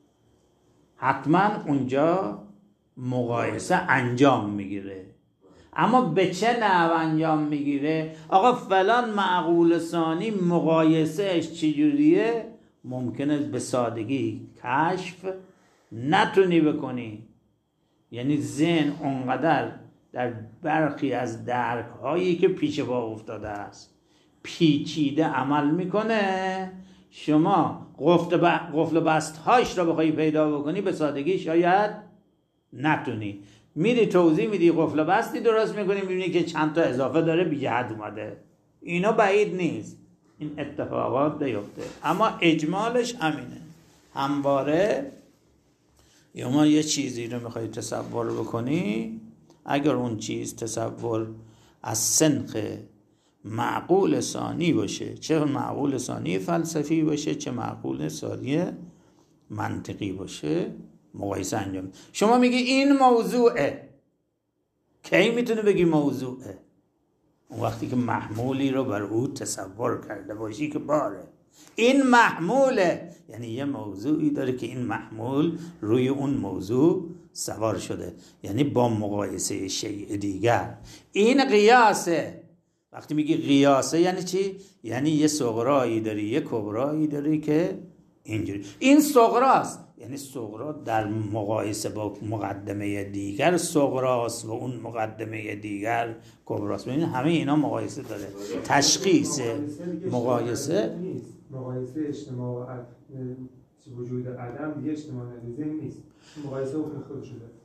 حتما اونجا مقایسه انجام میگیره. اما به چه نحو انجام میگیره؟ آقا فلان معقول ثانی مقایسهش چجوریه؟ ممکنه به سادگی کشف نتونی بکنی. یعنی ذهن اونقدر در برخی از درک هایی که پیش پا افتاده است پیچیده عمل میکنه، شما قفل و بست هاش رو بخوایی پیدا بکنی به سادگی شاید نتونی. میری توضیح میدی قفل و بستی درست میکنی، میبینی که چند تا اضافه داره بی جهت اومده. اینا بعید نیست این اتفاقات بیفته، اما اجمالش همینه. همواره یا ما یه چیزی رو میخوایی تصور بکنی، اگر اون چیز تصور از سنخ معقول ثانی باشه، چه معقول ثانی فلسفی باشه چه معقول ثانی منطقی باشه، مقایسه انجام. شما میگی این موضوعه، کی میتونه بگی موضوعه؟ اون وقتی که محمولی رو بر او تصور کرده باشی که باره این محموله، یعنی یه موضوعی داره که این محمول روی اون موضوع سوار شده، یعنی با مقایسه شیء دیگر. این قیاسه. وقتی میگی قیاسه یعنی چی؟ یعنی یه صغرایی داری یه کبرایی داری که اینجوری. این صغراست، یعنی صغرا در مقایسه با مقدمه دیگر صغراست و اون مقدمه دیگر کبراست. ببینید همه اینا مقایسه داره. تشخیص مقایسه مقایسه اجتماع و وجود عدم دیگه اجتماع نقیضه نیست. مقایسه حکم خودش داره.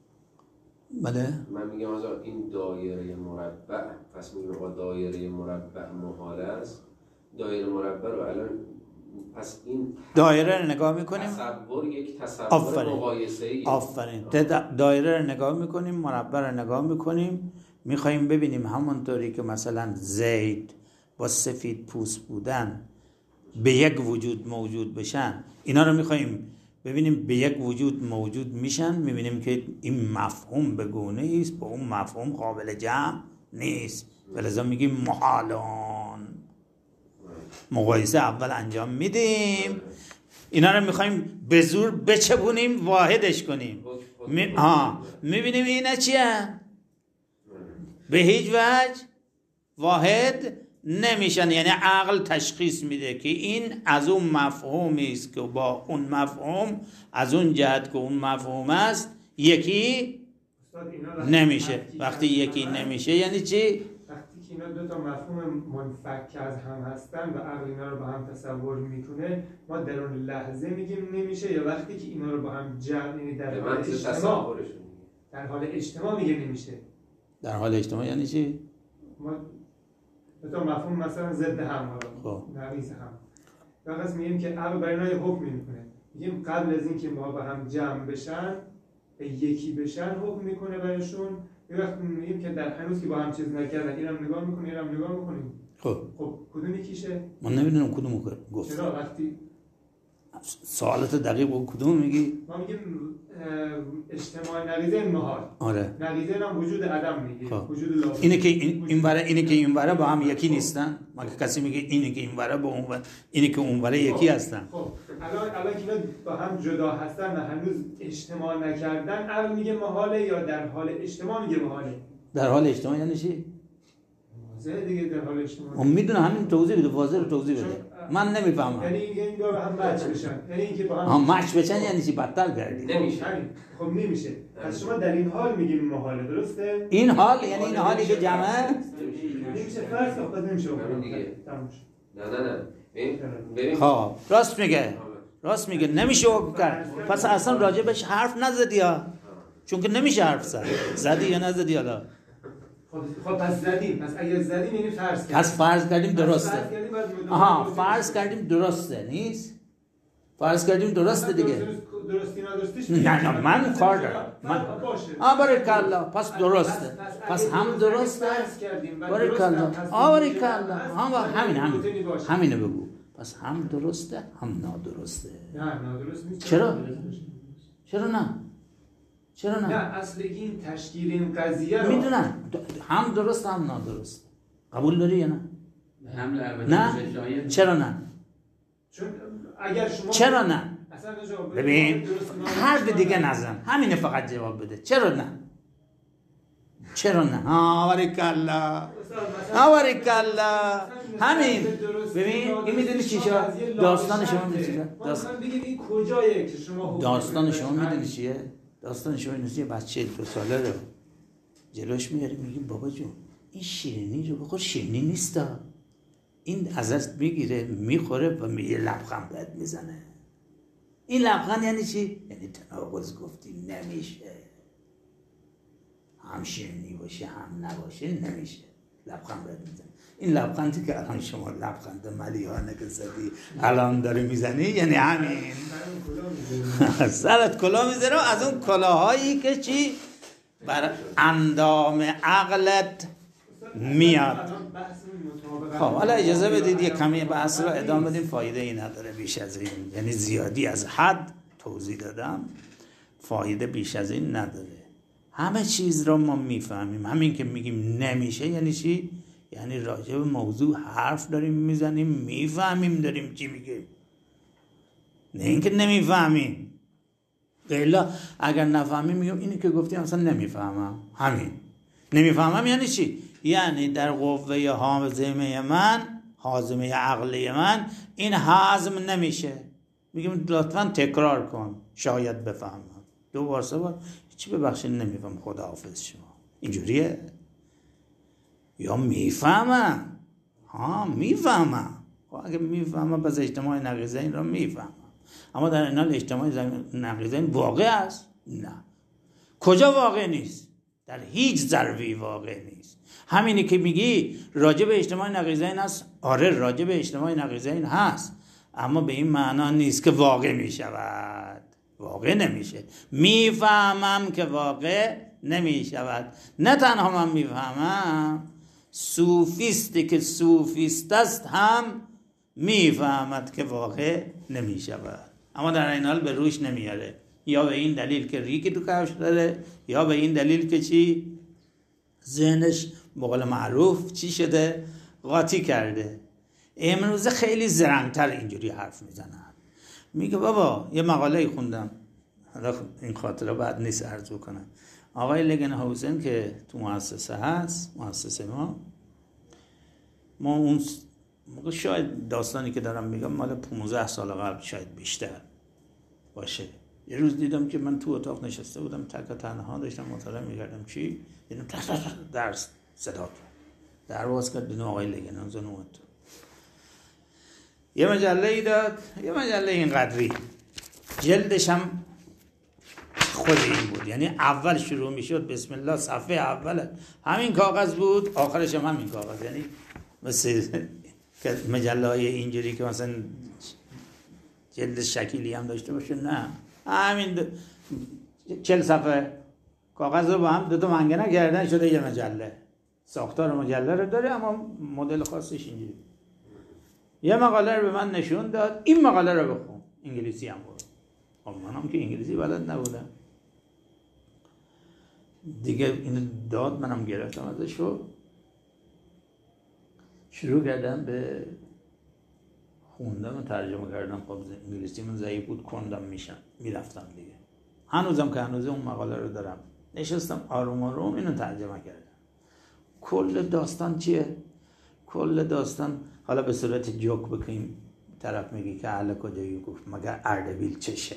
بله. من میگم آقا این دایره مربع، پس میگم آقا دایره مربع محال است. دایره مربع رو الان پس این دایره رو نگاه میکنیم، تصور یک تصور آفرین. مقایسه‌ای. آفرین. دایره رو نگاه میکنیم، مربع رو نگاه میکنیم، میخوایم ببینیم همونطوری که مثلا زید با سفید پوست بودن به یک وجود موجود بشن، اینا رو میخوایم ببینیم به یک وجود موجود میشن، میبینیم که این مفهوم به گونه است با اون مفهوم قابل جمع نیست، ولذا میگیم محالان. مقایسه اول انجام میدیم، اینا رو میخوایم به زور بچپونیم واحدش کنیم. می... ها میبینیم اینا چیه؟ به هیچ وجه واحد نمیشن، یعنی عقل تشخیص میده که این از اون مفهومی است که با اون مفهوم از اون جهت که اون مفهوم است یکی نمیشه. وقتی یکی نمیشه یعنی چی؟ وقتی که اینا دو تا مفهوم منفک از هم هستن و عقل اینا رو با هم تصور میکنه، ما در اون لحظه میگیم نمیشه، یا وقتی که اینا رو با هم جمع، یعنی در حال اجتماع در حال اجتماع میگه نمیشه. در حال اجتماع یعنی چی؟ ما دو تا مفهوم مثلا ضد هم حالا نقیض هم، فقط میگیم که عقل برای اینا یه حکم میکنه، میگیم قبل از اینکه ما با هم جمع بشن یکی بشن حکم میکنه برایشون. یه وقت میگیم که در هنوز که با هم چیز نکردن اینم نگاه میکنه اینم نگاه میکنیم. خب خب کدوم یکیشه؟ من نمیدونم کدومو گفت. چرا وقتی سوالات دقیق کدوم میگی؟ ما میگیم اجتماع نقیضه محال. آره. نقیضه هم وجود عدم میگه. خب. وجود لازم. اینه که این این بره اینه که این بره با هم یکی نیستن. ما که کسی میگه اینه که این بره با اون بره، اینه که اون بره یکی هستن. خب الان الان که اینا با هم جدا هستن و هنوز اجتماع نکردن، عقل میگه محاله یا در حال اجتماع میگه محاله؟ در حال اجتماع یعنی چی؟ واضحه دیگه در حال اجتماع. اون میدونه همین توضیح بده، واضح رو توضیح بده. من نمیفهمم. یعنی اینکه این دو با هم مچ بشن، یعنی اینکه با هم ها مچ بشن یعنی چی؟ بدتر کردی. نمیشه. خب نمیشه. پس شما در این حال میگیم محاله، درسته؟ این حال یعنی این حالی که جمعه نمیشه فرض کنید نمیشه. نه نه نه. ببین خب راست میگه. راست میگه نمیشه حکم کرد. پس اصلا راجبش حرف نزدی ها. چون که نمیشه حرف زد. زدی یا نزدی حالا؟ خب پس زدیم. پس اگه زدیم یعنی فرض کردیم. پس فرض کردیم درسته. آها فرض کردیم درسته نیست؟ فرض کردیم درسته دیگه. درستی ندرستیش نه نه من کار دارم. من آ بارکالله پس درسته. پس هم درسته. بارکالله. آ بارکالله. هم همین همین. همینو بگو. پس هم درسته هم نادرسته. نه نادرست نیست. چرا؟ چرا نه؟ چرا نه؟ نه اصل این تشکیل این قضیه رو میدونم هم درست هم نادرست. قبول داری یا نه؟ نه؟ چرا نه؟ چون اگر شما چرا نه؟ ببین حرف دیگه نزن، همینه فقط جواب بده. چرا نه؟ چرا نه؟ آوریکالله آوریکالله همین. ببین این میدونی چی شد؟ داستان شما میدونی چی شد؟ داستان بگید این کجایه که شما داستان شما میدونی چیه؟ داستان شما اینه که بچه دو ساله رو جلوش میاریم میگیم بابا جون این شیرینی رو بخور، شیرینی نیستا. این ازش میگیره میخوره و میگه لبخند بهت میزنه. این لبخند یعنی چی؟ یعنی تناقض گفتی نمیشه. هم شیرینی باشه هم نباشه نمیشه. لبخند بهت میزنه. این لبخندی که الان شما لبخند ملیحانه که زدی الان داری میزنی یعنی همین. سرت کلاه میذاره از اون کلاهایی که چی بر اندام عقلت میاد. خب حالا اجازه بدید یه کمی بحث رو ادامه بدیم، فایده ای نداره بیش از این، یعنی زیادی از حد توضیح دادم، فایده بیش از این نداره. همه چیز رو ما میفهمیم. همین که میگیم نمیشه یعنی چی؟ یعنی راجع به موضوع حرف داریم میزنیم، میفهمیم داریم چی میگیم، نه اینکه نمیفهمیم. الا اگر نفهمیم میگم اینی که گفتیم اصلا نمیفهمم. همین نمیفهمم یعنی چی؟ یعنی در قوه حازمه من، حازمه عقلی من این هضم نمیشه. میگیم لطفاً تکرار کن شاید بفهمم. دو بار سه بار چی ببخشید نمیفهم، خداحافظ شما. اینجوریه؟ یا میفهمم؟ ها میفهمم. خب اگه میفهمم پس اجتماع نقیضین را میفهمم. اما در این حال اجتماع نقیضین واقع است؟ نه. کجا واقع نیست؟ در هیچ ضربی واقع نیست. همینی که میگی راجع به اجتماع نقیضین هست، آره راجع به اجتماع نقیضین هست، اما به این معنا نیست که واقع میشود. واقع نمیشه. میفهمم که واقع نمیشود. نه تنها من میفهمم، صوفیستی که صوفیست است هم میفهمد که واقع نمیشود، اما در این حال به روش نمیاره. یا به این دلیل که ریکی تو کفش داره، یا به این دلیل که چی؟ ذهنش بقول معروف چی شده؟ قاطی کرده. امروزه خیلی زرنگتر اینجوری حرف میزنن. میگه بابا یه مقاله خوندم، حالا این خاطره بعد نیست عرض بکنم. آقای لگنهاوزن که تو مؤسسه هست، مؤسسه ما ما اون موقع شاید داستانی که دارم میگم مال پانزده سال قبل شاید بیشتر باشه. یه روز دیدم که من تو اتاق نشسته بودم تک و تنها داشتم مطالعه میکردم. چی؟ دیدم درس صدا در باز کرد، دیدم آقای لگنهاوزن اومد تو. یه مجله ای داد، یه مجله اینقدری، جلدش هم خود این بود، یعنی اول شروع میشد بسم الله، صفحه اول همین کاغذ بود، آخرش هم همین کاغذ. یعنی مثل مجله های اینجوری که مثلا جلد شکلی هم داشته باشه، نه، همین چل صفحه کاغذ رو با هم دو تا منگنه کردن شده یه مجله. ساختار مجله رو داره اما مدل خاصش اینجوری. یه مقاله رو به من نشون داد، این مقاله رو بخون، انگلیسی هم بود. خب منم که انگلیسی بلد نبودم دیگه، اینو داد منم گرفتم ازش و شروع کردم به خوندم و ترجمه کردم. خب انگلیسی من ضعیف بود، کندم میشم میرفتم دیگه. هنوزم که هنوزه اون مقاله رو دارم، نشستم آروم آروم اینو ترجمه کردم. کل داستان چیه؟ کل داستان حالا به صورت جوک بکنیم، طرف میگه که اهل کجایی گفت مگر اردبیل چشه.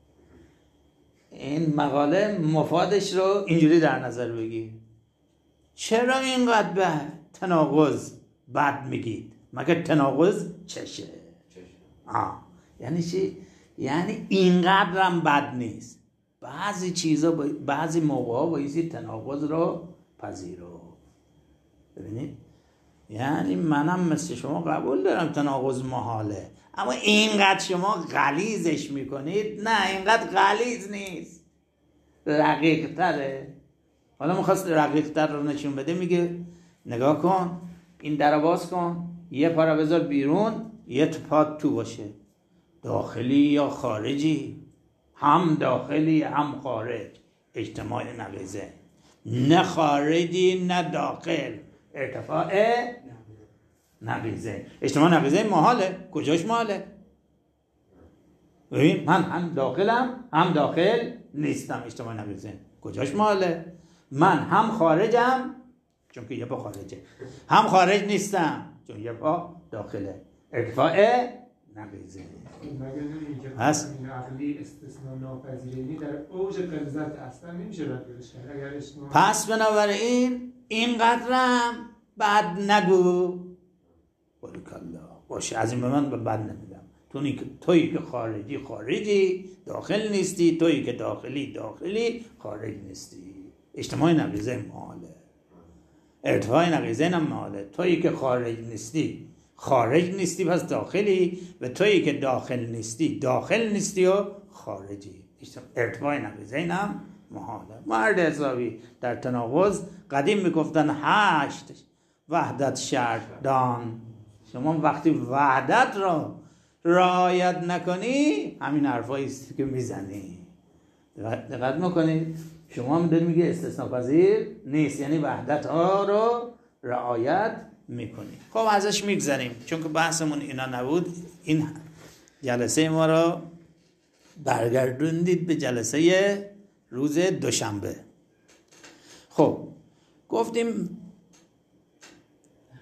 این مقاله مفادش رو اینجوری در نظر بگیر. چرا اینقدر به تناقض بد میگید؟ مگر تناقض چشه؟ آه. یعنی چی؟ یعنی اینقدر هم بد نیست. بعضی چیزا با... بعضی موقع ها بایستی تناقض رو پذیرو. ببینید، یعنی منم مثل شما قبول دارم تناقض محاله، اما اینقدر شما غلیظش میکنید. نه، اینقدر غلیظ نیست، رقیق تره. حالا میخواست رقیق تر رو نشون بده، میگه نگاه کن، این در باز کن، یه پا بذار بیرون، یه پا تو باشه، داخلی یا خارجی، هم داخلی هم خارج. اجتماع نقیضه، نه خارجی نه داخل، ارتفاع نقیضه. اجتماع نقیضه محاله. کجاش محاله؟ ببین من هم داخلم هم داخل نیستم. اجتماع نقیضه کجاش محاله؟ من هم خارجم چون که یه پا خارجه، هم خارج نیستم چون یه پا داخله. ارتفاع نقیضه. پس این عقلی استثناء ناپذیری در اوج غلظت اصلا نمیشه رد کرد. اگر اجتماع پس بنابراین اینقدرم بد نگو. بارکالله باشه، از این به من بد نمیدم. تویی که تویی که خارجی خارجی، داخل نیستی. تویی که داخلی داخلی، خارج نیستی. اجتماع نقیضه محاله، ارتفاع نقیضه هم محاله. تویی که خارج نیستی خارج نیستی پس داخلی، و تویی که داخل نیستی داخل نیستی و خارجی. ارتفاع نقیضه هم محاله. مرد حسابی در تناقض قدیم میگفتن هشت وحدت شرط دان. شما وقتی وحدت را رعایت نکنی همین حرفایی است که میزنی. دقت میکنید؟ شما هم داری میگه استثناء پذیر نیست، یعنی وحدت ها رو رعایت میکنی. خب ازش میگذریم چون که بحثمون اینا نبود. این جلسه ما رو برگردوندید به جلسه روز دوشنبه. خب گفتیم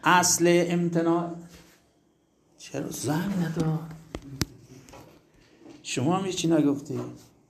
اصل امتناع. چرا زنگ نداد؟ شما هم هیچی نگفتی.